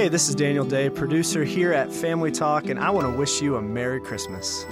Hey, this is Daniel Day, producer here at Family Talk, and I want to wish you a Merry Christmas.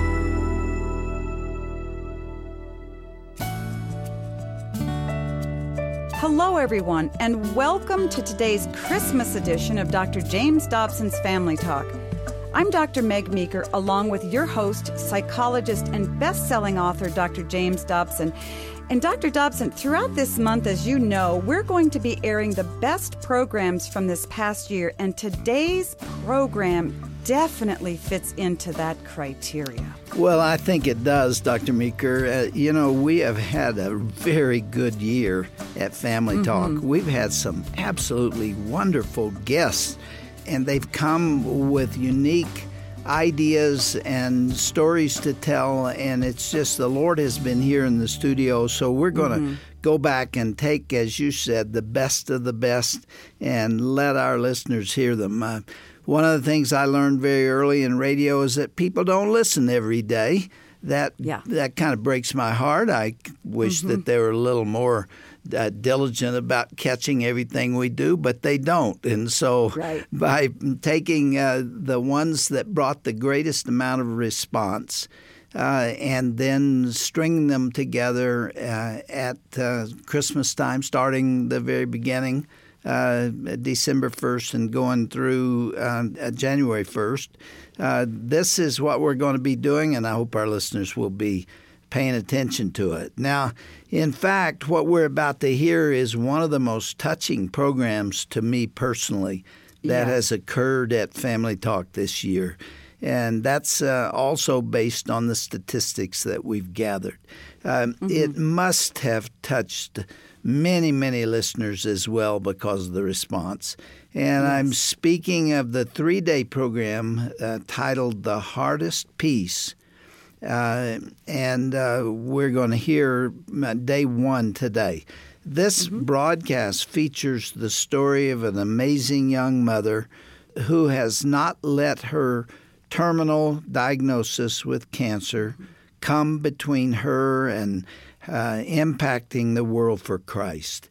Hello, everyone, and welcome to today's Christmas edition of Dr. James Dobson's Family Talk. I'm Dr. Meg Meeker, along with your host, psychologist, and best-selling author, Dr. James Dobson. And Dr. Dobson, throughout this month, as you know, we're going to be airing the best programs from this past year, and today's program definitely fits into that criteria. Well, I think it does, Dr. Meeker. We have had a very good year at Family Talk. We've had some absolutely wonderful guests, and they've come with unique ideas and stories to tell, and it's just the Lord has been here in the studio, so we're going to go back and take, as you said, the best of the best and let our listeners hear them. One of the things I learned very early in radio is that people don't listen every day. That kind of breaks my heart. I wish that they were a little more diligent about catching everything we do, but they don't. And so by taking the ones that brought the greatest amount of response and then stringing them together at Christmas time, starting the very beginning, December 1st and going through January 1st. This is what we're going to be doing, and I hope our listeners will be paying attention to it. Now, in fact, what we're about to hear is one of the most touching programs to me personally that has occurred at Family Talk this year. And that's also based on the statistics that we've gathered. It must have touched many, many listeners as well because of the response. And I'm speaking of the 3-day program titled The Hardest Peace. And we're going to hear day 1 today. This broadcast features the story of an amazing young mother who has not let her terminal diagnosis with cancer come between her and impacting the world for Christ.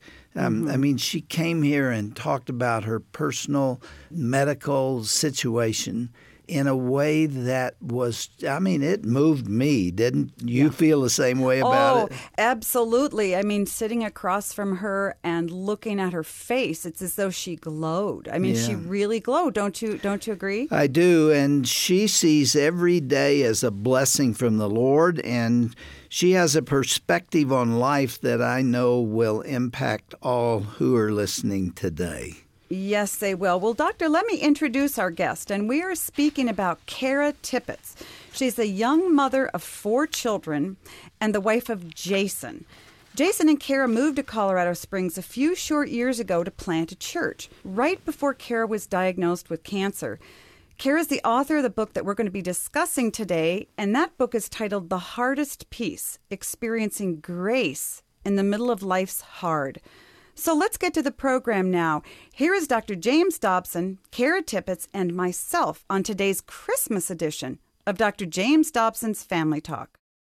She came here and talked about her personal medical situation in a way that was, it moved me. Didn't you feel the same way about it? Oh, absolutely. Sitting across from her and looking at her face, it's as though she glowed. She really glowed. Don't you agree? I do, and she sees every day as a blessing from the Lord, and she has a perspective on life that I know will impact all who are listening today. Yes, they will. Well, Doctor, let me introduce our guest, and we are speaking about Kara Tippett. She's a young mother of 4 children and the wife of Jason. Jason and Kara moved to Colorado Springs a few short years ago to plant a church, right before Kara was diagnosed with cancer. Kara is the author of the book that we're going to be discussing today, and that book is titled The Hardest Peace, Experiencing Grace in the Middle of Life's Hard. So let's get to the program now. Here is Dr. James Dobson, Kara Tippett, and myself on today's Christmas edition of Dr. James Dobson's Family Talk.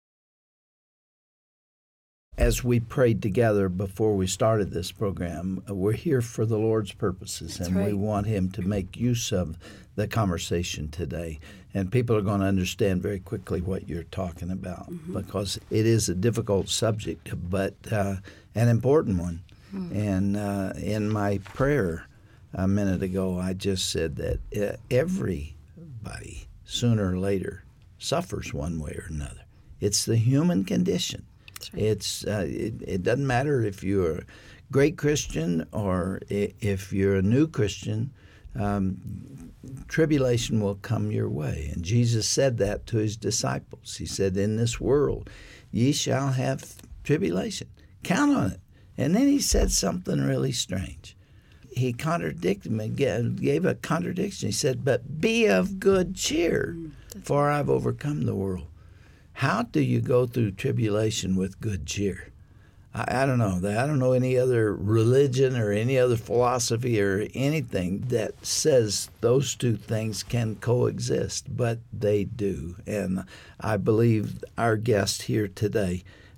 As we prayed together before we started this program, we're here for the Lord's purposes, and we want Him to make use of the conversation today. And people are going to understand very quickly what you're talking about because it is a difficult subject, but an important one. And in my prayer a minute ago, I just said that everybody, sooner or later, suffers one way or another. It's the human condition. It's it doesn't matter if you're a great Christian or if you're a new Christian, tribulation will come your way. And Jesus said that to His disciples. He said, in this world ye shall have tribulation. Count on it. And then He said something really strange. He contradicted me, gave a contradiction. He said, but be of good cheer, for I've overcome the world. How do you go through tribulation with good cheer? I don't know. I don't know any other religion or any other philosophy or anything that says those two things can coexist, but they do. And I believe our guest here today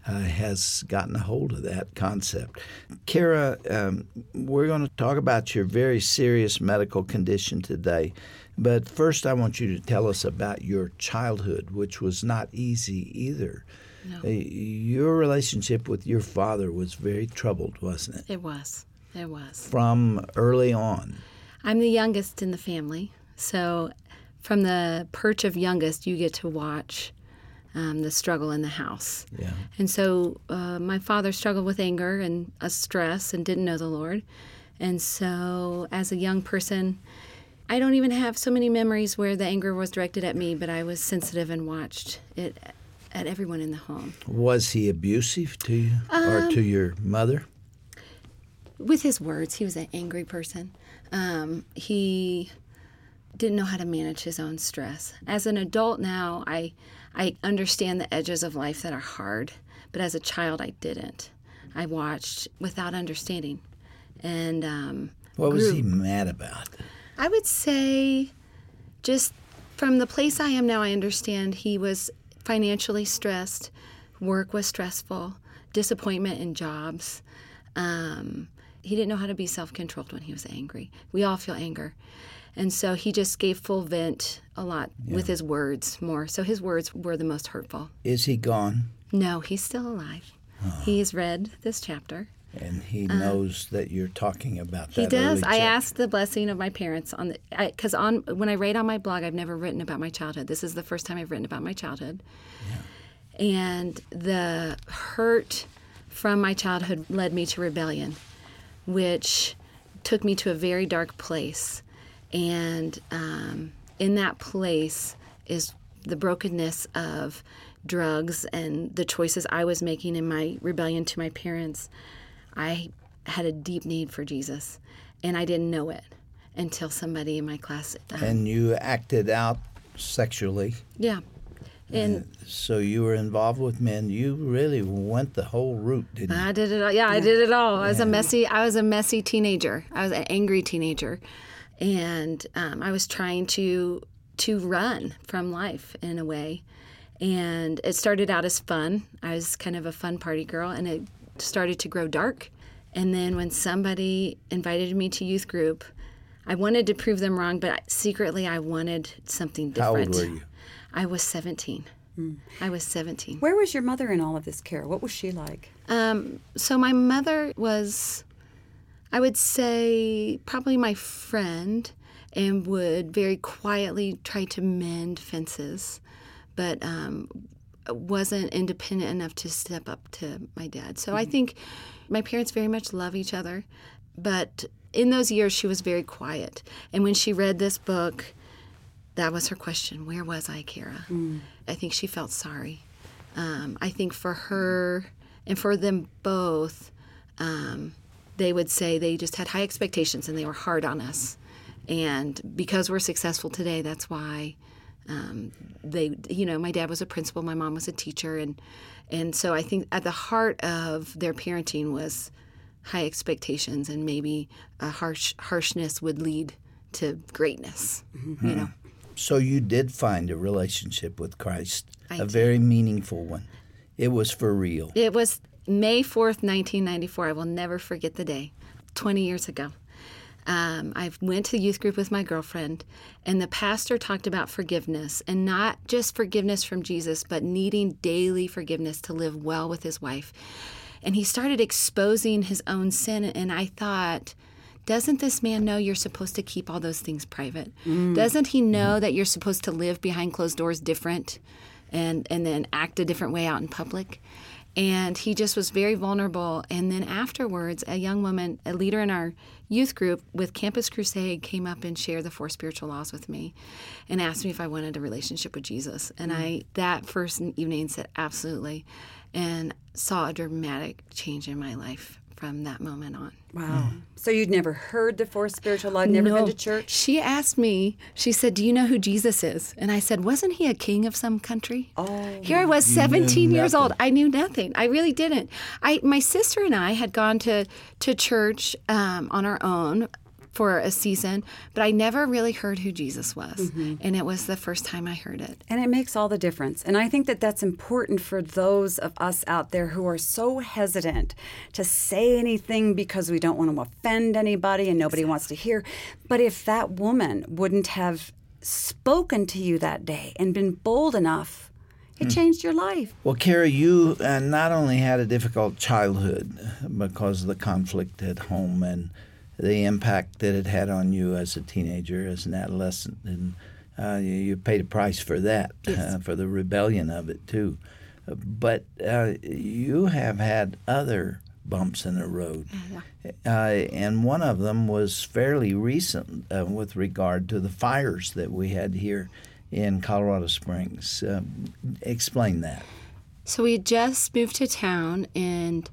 has gotten a hold of that concept. Kara, we're going to talk about your very serious medical condition today. But first, I want you to tell us about your childhood, which was not easy either. No. Your relationship with your father was very troubled, wasn't it? It was. It was. From early on. I'm the youngest in the family, so from the perch of youngest, you get to watch the struggle in the house. Yeah. And so my father struggled with anger and stress and didn't know the Lord. And so as a young person, I don't even have so many memories where the anger was directed at me, but I was sensitive and watched it at everyone in the home. Was he abusive to you or to your mother? With his words, he was an angry person. He didn't know how to manage his own stress. As an adult now, I understand the edges of life that are hard, but as a child, I didn't. I watched without understanding. And what was he mad about? I would say just from the place I am now, I understand he was financially stressed, work was stressful, disappointment in jobs. He didn't know how to be self-controlled when he was angry. We all feel anger. And so he just gave full vent a lot with his words more. So his words were the most hurtful. Is he gone? No, he's still alive. Oh. He's read this chapter. And he knows that you're talking about that. He does. I asked the blessing of my parents because when I write on my blog, I've never written about my childhood. This is the first time I've written about my childhood. Yeah. And the hurt from my childhood led me to rebellion, which took me to a very dark place. And in that place is the brokenness of drugs and the choices I was making in my rebellion to my parents. I had a deep need for Jesus, and I didn't know it until somebody in my class. And you acted out sexually. Yeah. And so you were involved with men. You really went the whole route, didn't you? I did it all. Yeah, I did it all. I was a messy teenager. I was an angry teenager. And I was trying to run from life in a way. And it started out as fun. I was kind of a fun party girl, and it started to grow dark. And then when somebody invited me to youth group, I wanted to prove them wrong, but secretly I wanted something different. How old were you? I was 17. I was 17. Where was your mother in all of this, Kara? What was she like? So my mother was, I would say, probably my friend, and would very quietly try to mend fences, but wasn't independent enough to step up to my dad. So I think my parents very much love each other, but in those years she was very quiet. And when she read this book, that was her question: where was I, Kara? I think she felt sorry. I think for her and for them both, they would say they just had high expectations and they were hard on us. And because we're successful today, that's why my dad was a principal, my mom was a teacher, and so I think at the heart of their parenting was high expectations, and maybe a harshness would lead to greatness. Mm-hmm. You know. So you did find a relationship with Christ, I a did. very meaningful one. It was for real. It was May 4th, 1994. I will never forget the day. 20 years ago. I went to youth group with my girlfriend, and the pastor talked about forgiveness, and not just forgiveness from Jesus, but needing daily forgiveness to live well with his wife. And he started exposing his own sin, and I thought, doesn't this man know you're supposed to keep all those things private? Doesn't he know that you're supposed to live behind closed doors different and then act a different way out in public? And he just was very vulnerable. And then afterwards, a young woman, a leader in our youth group with Campus Crusade, came up and shared the 4 spiritual laws with me and asked me if I wanted a relationship with Jesus. And I, that first evening, said absolutely, and saw a dramatic change in my life from that moment on. Wow. So you'd never heard the 4 spiritual laws, never been to church? She asked me, she said, do you know who Jesus is? And I said, wasn't he a king of some country? Oh. Here I was, 17 years old. I knew nothing. I really didn't. My sister and I had gone to church on our own for a season, but I never really heard who Jesus was. And it was the first time I heard it. And it makes all the difference. And I think that that's important for those of us out there who are so hesitant to say anything because we don't want to offend anybody and nobody wants to hear. But if that woman wouldn't have spoken to you that day and been bold enough, it changed your life. Well, Kara, you not only had a difficult childhood because of the conflict at home and the impact that it had on you as a teenager, as an adolescent, and you paid a price for that, for the rebellion of it too. But you have had other bumps in the road, and one of them was fairly recent with regard to the fires that we had here in Colorado Springs. Explain that. So we had just moved to town, and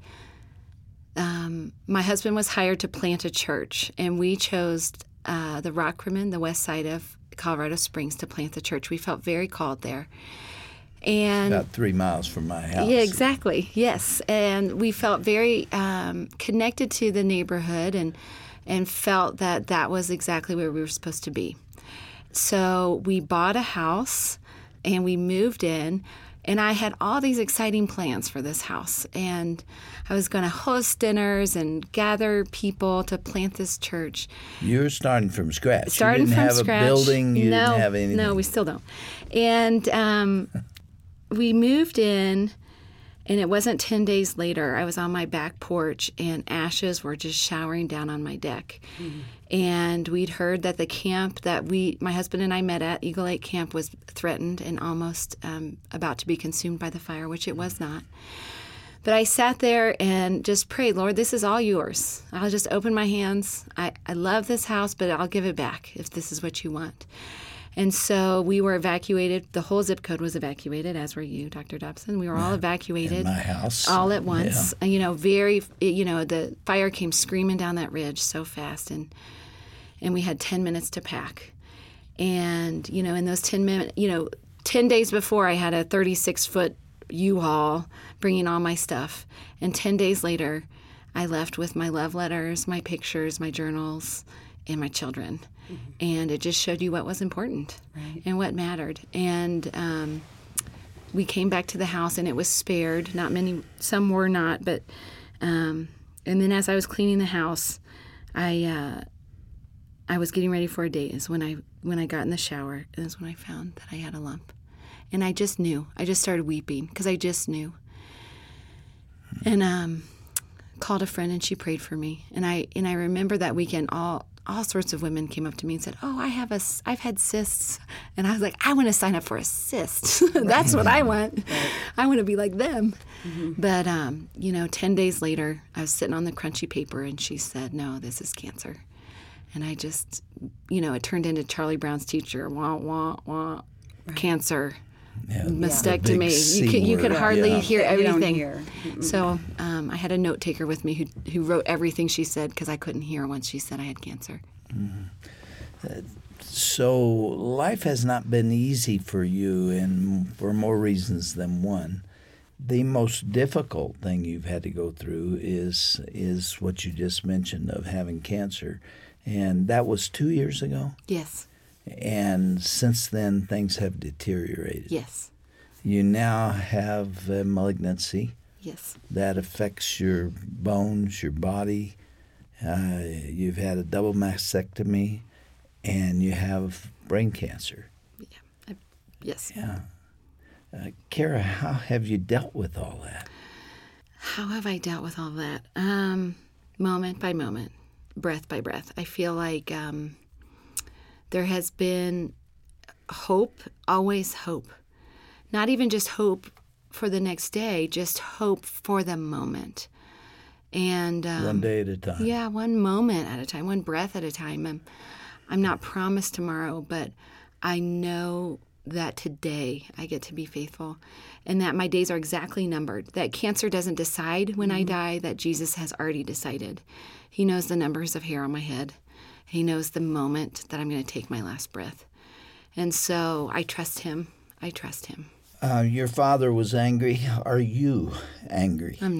my husband was hired to plant a church, and we chose the Rock Rimmon, the west side of Colorado Springs, to plant the church. We felt very called there. And about 3 miles from my house. Yeah, exactly. Yes. And we felt very connected to the neighborhood and felt that that was exactly where we were supposed to be. So we bought a house and we moved in. And I had all these exciting plans for this house. And I was going to host dinners and gather people to plant this church. You were starting from scratch. Starting you didn't from have scratch. A building. You didn't have anything. No, we still don't. And we moved in, and it wasn't 10 days later. I was on my back porch, and ashes were just showering down on my deck. And we'd heard that the camp that my husband and I met at, Eagle Lake Camp, was threatened and almost about to be consumed by the fire, which it was not. But I sat there and just prayed, Lord, this is all yours. I'll just open my hands. I love this house, but I'll give it back if this is what you want. And so we were evacuated. The whole zip code was evacuated, as were you, Dr. Dobson. We were all evacuated. In my house. All at once. Yeah. The fire came screaming down that ridge so fast, and we had 10 minutes to pack. And, in those 10 minutes, 10 days before, I had a 36-foot U-Haul bringing all my stuff. And 10 days later, I left with my love letters, my pictures, my journals, and my children. And it just showed you what was important and what mattered. And we came back to the house, and it was spared. Not many, some were not. But and then as I was cleaning the house, I was getting ready for a date. Is when I got in the shower, and is when I found that I had a lump. And I just knew. I just started weeping because I just knew. And called a friend, and she prayed for me. And I remember that weekend all sorts of women came up to me and said, "Oh, I've had cysts," and I was like, "I want to sign up for a cyst. That's what I want. Right. I want to be like them." But 10 days later, I was sitting on the crunchy paper, and she said, "No, this is cancer." And I just, it turned into Charlie Brown's teacher, wah wah wah, cancer. Yeah, mastectomy. You could hardly hear everything. So I had a note taker with me who wrote everything she said because I couldn't hear once she said I had cancer. So life has not been easy for you, and for more reasons than one. The most difficult thing you've had to go through is what you just mentioned of having cancer, and that was 2 years ago? Yes. And since then, things have deteriorated. Yes. You now have a malignancy. Yes. That affects your bones, your body. You've had a double mastectomy, and you have brain cancer. Yeah. Yes. Yeah. Kara, how have you dealt with all that? How have I dealt with all that? Moment by moment, breath by breath. I feel like there has been hope, always hope. Not even just hope for the next day, just hope for the moment. And one day at a time. Yeah, one moment at a time, one breath at a time. I'm not promised tomorrow, but I know that today I get to be faithful and that my days are exactly numbered, that cancer doesn't decide when I die, that Jesus has already decided. He knows the numbers of hair on my head. He knows the moment that I'm going to take my last breath. And so I trust him. I trust him. Your father was angry. Are you angry? I'm not.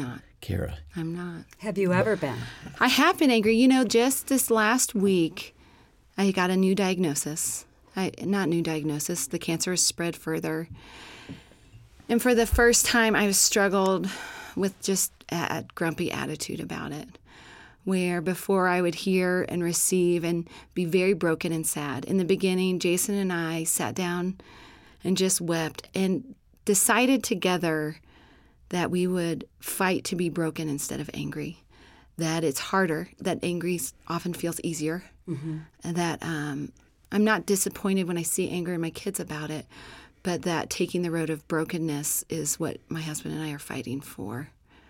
Kara. I'm not. Have you ever been? I have been angry. You know, just this last week, I got a new diagnosis. The cancer has spread further. And for the first time, I've struggled with just a grumpy attitude about it, where before I would hear and receive and be very broken and sad. In the beginning, Jason and I sat down and just wept and decided together that we would fight to be broken instead of angry, that it's harder, that angry often feels easier, and that I'm not disappointed when I see anger in my kids about it, but that taking the road of brokenness is what my husband and I are fighting for.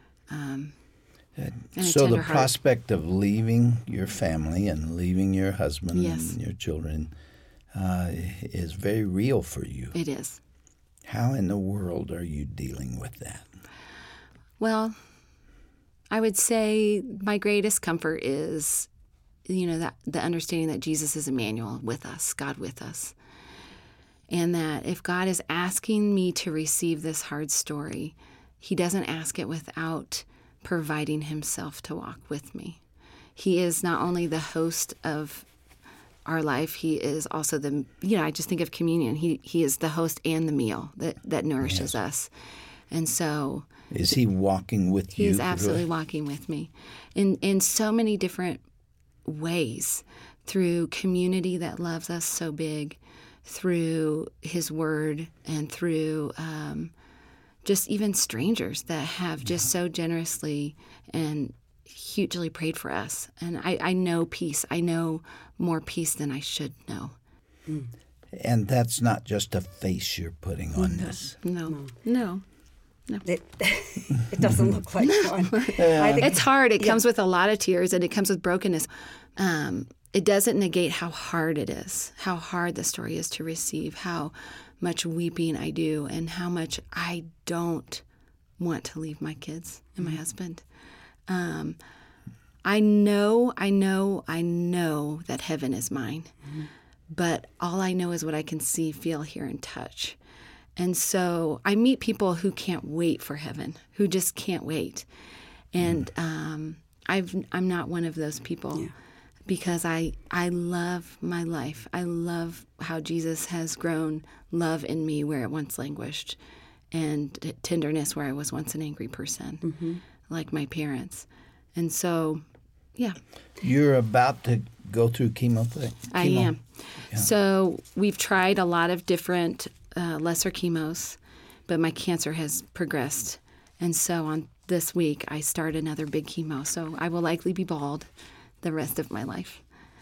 So the prospect of leaving your family and leaving your husband and your children is very real for you. It is. How in the world are you dealing with that? Well, I would say my greatest comfort is, that the understanding that Jesus is Emmanuel with us, God with us. And that if God is asking me to receive this hard story, he doesn't ask it without providing himself to walk with me. He is not only the host of our life, he is also I just think of communion. He is the host and the meal that nourishes us. And so... Is he walking with you? He's absolutely walking with me in so many different ways, through community that loves us so big, through his word, and through just even strangers that have just so generously and hugely prayed for us. And I know peace. I know more peace than I should know. And that's not just a face you're putting on this. No. It doesn't look like one. It's hard. It comes with a lot of tears, and it comes with brokenness. It doesn't negate how hard it is, how hard the story is to receive, how much weeping I do, and how much I don't want to leave my kids and my husband. I know that heaven is mine, but all I know is what I can see, feel, hear, and touch. And so I meet people who can't wait for heaven, who just can't wait. And I'm not one of those people, because I love my life. I love how Jesus has grown love in me where it once languished, and tenderness where I was once an angry person, like my parents. And so, You're about to go through chemotherapy? I am. Yeah. So we've tried a lot of different lesser chemos, but my cancer has progressed. And so on this week, I start another big chemo. So I will likely be bald the rest of my life.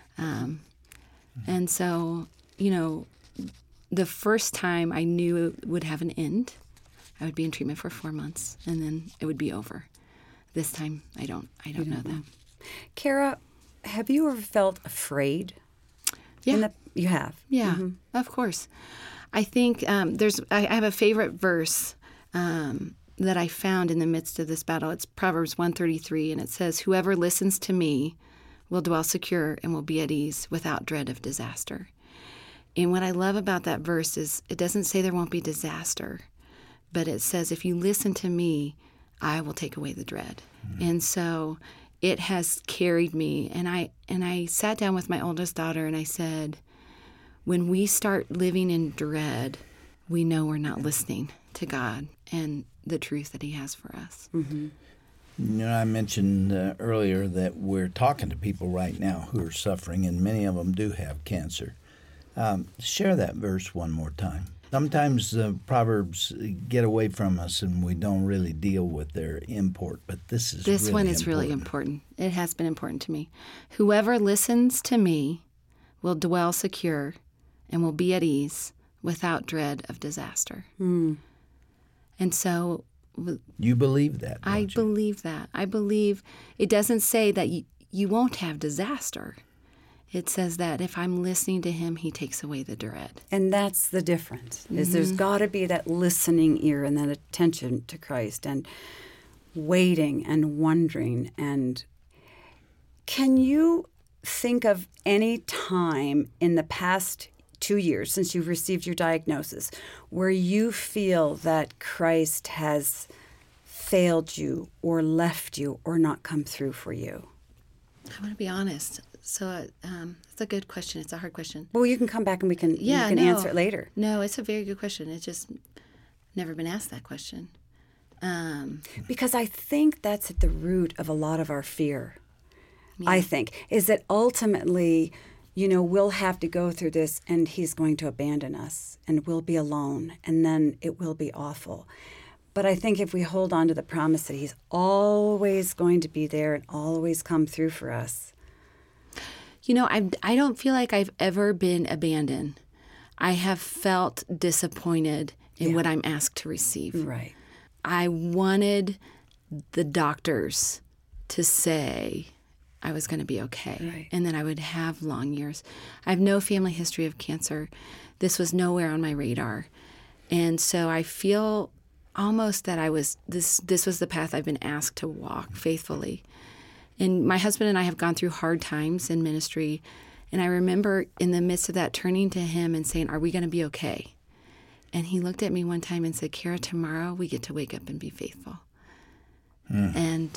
And so, the first time I knew it would have an end, I would be in treatment for 4 months, and then it would be over. This time, I don't know that. Kara, have you ever felt afraid? Yeah. You have? Yeah, of course. I think I have a favorite verse that I found in the midst of this battle. It's Proverbs 1:33, and it says, "Whoever listens to me will dwell secure and will be at ease without dread of disaster." And what I love about that verse is it doesn't say there won't be disaster, but it says, if you listen to me, I will take away the dread. And so it has carried me. And I sat down with my oldest daughter and I said, when we start living in dread, we know we're not listening to God and the truth that he has for us. I mentioned earlier that we're talking to people right now who are suffering, and many of them do have cancer. Share that verse one more time. Sometimes Proverbs get away from us and we don't really deal with their import, but this one is really important. It has been important to me. Whoever listens to me will dwell secure and will be at ease without dread of disaster. And so... You believe that, don't I believe that. I believe it doesn't say that you won't have disaster. It says that if I'm listening to him, he takes away the dread. And that's the difference, is there's got to be that listening ear and that attention to Christ and waiting and wondering. And can you think of any time in the past 2 years since you've received your diagnosis where you feel that Christ has failed you or left you or not come through for you? I want to be honest. So it's a good question. It's a hard question. Well, you can come back and we can answer it later. No, it's a very good question. It's just never been asked that question. Because I think that's at the root of a lot of our fear. Yeah. I think is that ultimately, we'll have to go through this and he's going to abandon us and we'll be alone and then it will be awful. But I think if we hold on to the promise that he's always going to be there and always come through for us. I don't feel like I've ever been abandoned. I have felt disappointed in what I'm asked to receive. Right. I wanted the doctors to say I was going to be okay. Right. And then I would have long years. I have no family history of cancer. This was nowhere on my radar. And so I feel almost that this was the path I've been asked to walk faithfully. And my husband and I have gone through hard times in ministry. And I remember in the midst of that turning to him and saying, are we going to be okay? And he looked at me one time and said, Kara, tomorrow we get to wake up and be faithful. And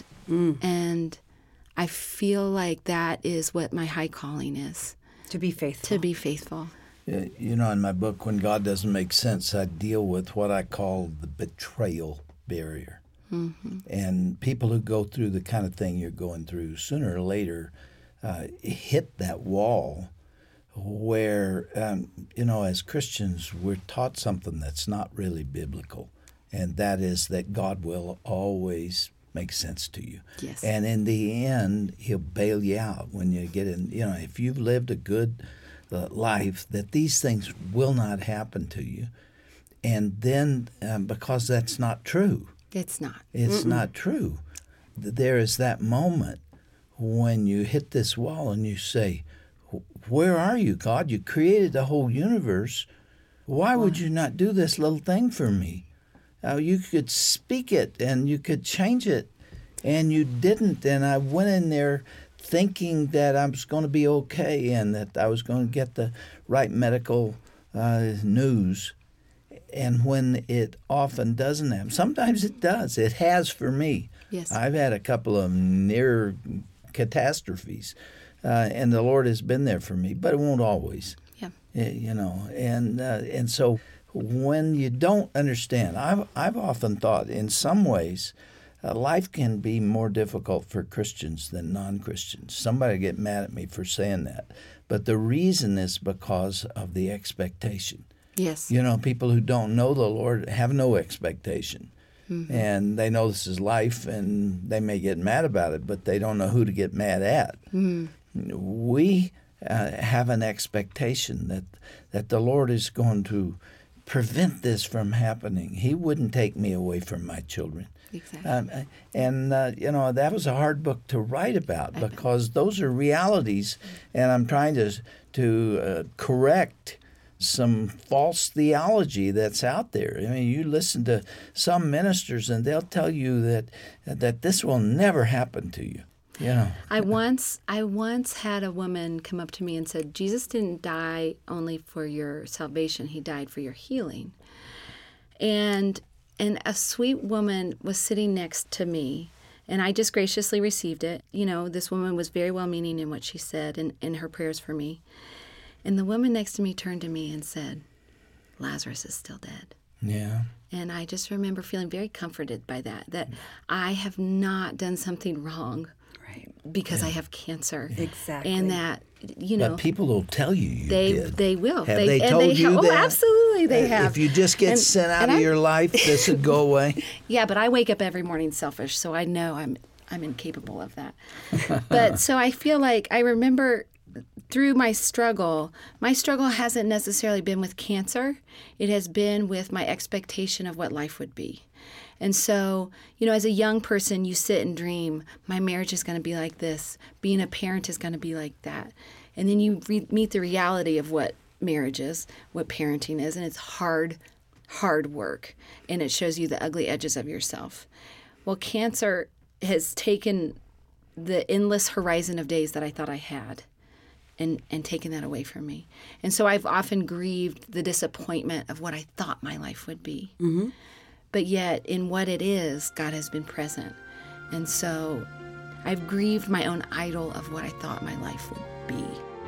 I feel like that is what my high calling is. To be faithful. To be faithful. In my book, When God Doesn't Make Sense, I deal with what I call the betrayal barrier. Mm-hmm. And people who go through the kind of thing you're going through, sooner or later, hit that wall where, as Christians, we're taught something that's not really biblical, and that is that God will always make sense to you. Yes. And in the end, he'll bail you out when you get in. If you've lived a good life, that these things will not happen to you. And then, because that's not true. It's not. It's not true. There is that moment when you hit this wall and you say, where are you, God? You created the whole universe. Why would you not do this little thing for me? You could speak it and you could change it, and you didn't. And I went in there thinking that I was going to be okay and that I was going to get the right medical news. And when it often doesn't happen, sometimes it does. It has for me. Yes. I've had a couple of near catastrophes, and the Lord has been there for me, but it won't always. Yeah. And so when you don't understand, I've often thought in some ways life can be more difficult for Christians than non-Christians. Somebody get mad at me for saying that, but the reason is because of the expectation. Yes. People who don't know the Lord have no expectation. Mm-hmm. And they know this is life, and they may get mad about it, but they don't know who to get mad at. Mm-hmm. We have an expectation that the Lord is going to prevent this from happening. He wouldn't take me away from my children. Exactly. That was a hard book to write about because those are realities, and I'm trying to correct some false theology that's out there. I mean, you listen to some ministers and they'll tell you that this will never happen to you. I once had a woman come up to me and said, Jesus didn't die only for your salvation, he died for your healing. And a sweet woman was sitting next to me, and I just graciously received it. This woman was very well-meaning in what she said and in her prayers for me. And the woman next to me turned to me and said, Lazarus is still dead. Yeah. And I just remember feeling very comforted by that I have not done something wrong because I have cancer. Exactly. And that, But people will tell you did. They will. Have they told you that? Oh, absolutely they have. If you just get sent out of your life, this would go away? Yeah, but I wake up every morning selfish, so I know I'm incapable of that. But so I feel like I remember through my struggle hasn't necessarily been with cancer. It has been with my expectation of what life would be. And so, as a young person, you sit and dream, my marriage is going to be like this. Being a parent is going to be like that. And then you meet the reality of what marriage is, what parenting is, and it's hard work. And it shows you the ugly edges of yourself. Well, cancer has taken the endless horizon of days that I thought I had and taken that away from me. And so I've often grieved the disappointment of what I thought my life would be. Mm-hmm. but yet in what it is, God has been present. And so I've grieved my own idol of what I thought my life would be.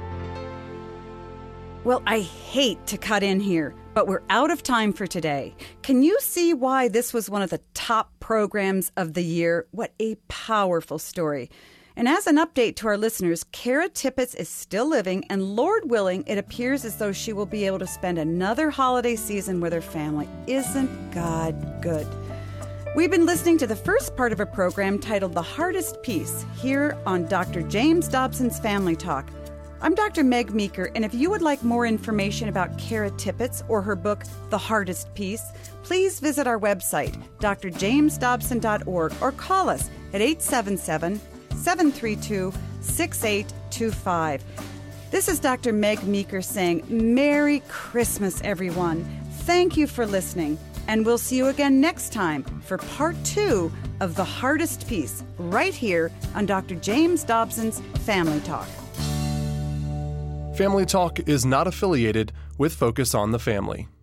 Well, I hate to cut in here, but we're out of time for today. Can you see why this was one of the top programs of the year? What a powerful story. And as an update to our listeners, Kara Tippett is still living, and Lord willing, it appears as though she will be able to spend another holiday season with her family. Isn't God good? We've been listening to the first part of a program titled The Hardest Piece here on Dr. James Dobson's Family Talk. I'm Dr. Meg Meeker, and if you would like more information about Kara Tippett or her book, The Hardest Piece, please visit our website, drjamesdobson.org, or call us at 877-732-6825. This is Dr. Meg Meeker saying, Merry Christmas, everyone. Thank you for listening, and we'll see you again next time for part 2 of The Hardest Piece, right here on Dr. James Dobson's Family Talk. Family Talk is not affiliated with Focus on the Family.